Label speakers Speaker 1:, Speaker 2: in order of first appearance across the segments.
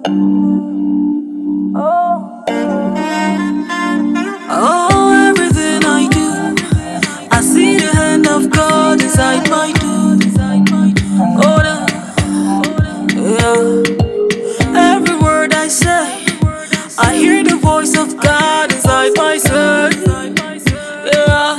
Speaker 1: Oh, everything I do, I see the hand of God inside my do. Oh, yeah. Every word I say, I hear the voice of God inside my soul. Yeah.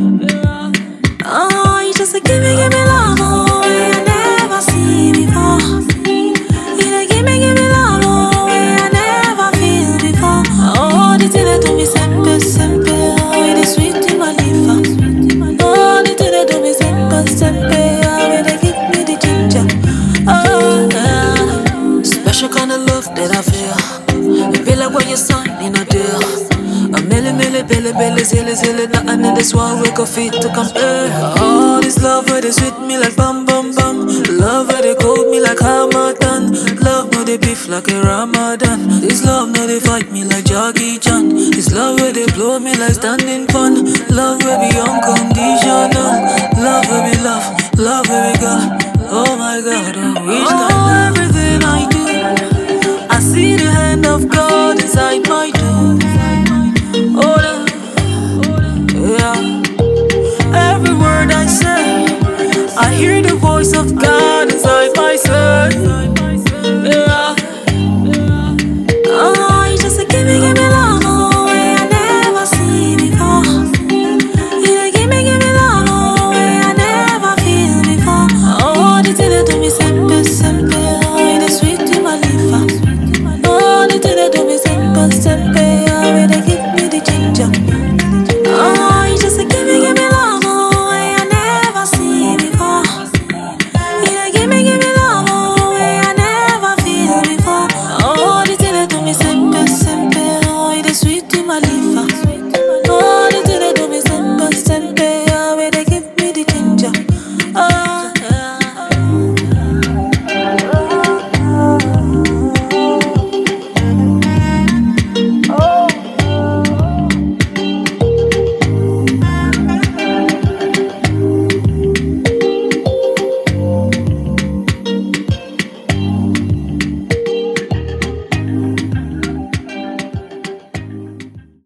Speaker 1: Oh, you just give me love, oh, I never see before. You dey give me love, oh, I never feel before. Oh, the thing that do me simple, simple, oh, it is sweet in my liver. Oh, the thing that do me simple, simple, oh, it dey give me the ginger. Oh, yeah. Special kind of love that I feel. It feel like when you sign in a deal. A billy, silly, nothing in this world we could fit to compare. Oh, this love where they sweet me like bum bum bum. Love where they cold me like Hamilton. Love no they beef like a Ramadan. This love no they fight me like Jackie Chan. This love where they blow me like standing fun. Love where be unconditional. Love where we love where we got. Oh my God, I wish that everything I do, I see the hand of God inside my do. Oh, yeah. Every word I say, I hear